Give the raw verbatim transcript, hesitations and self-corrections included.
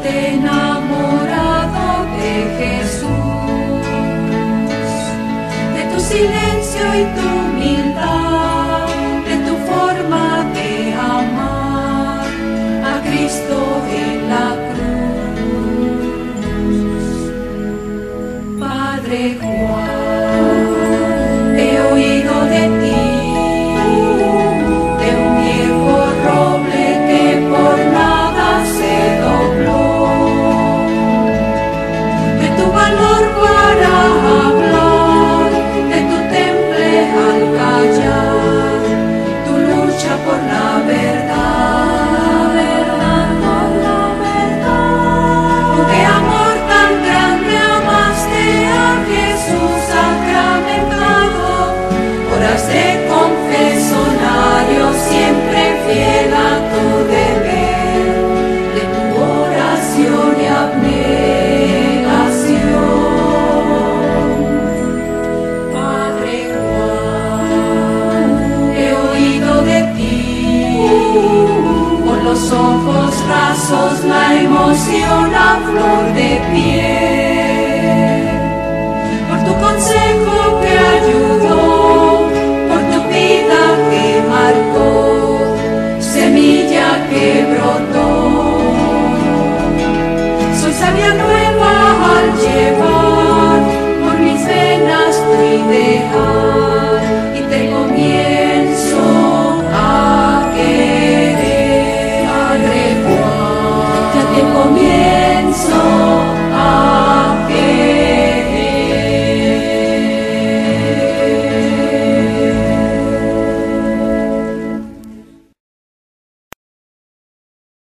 fuerte enamorado de Jesús, de tu silencio y tu humildad, de tu forma de amar a Cristo en la cruz. Padre Juan, he oído de ti, de un viejo roble que por nada se dobló, de tu valor para hablar, de tu temple al callar, tu lucha por la verdad, verdad por la verdad. Con qué amor tan grande amaste a Jesús sacramentado, horas de confesonario siempre fiel a tu deber, de tu oración y abnegación. Padre Juan, he oído de ti, con los ojos rasos la emoción a flor de piel, por tu consejo que ayudó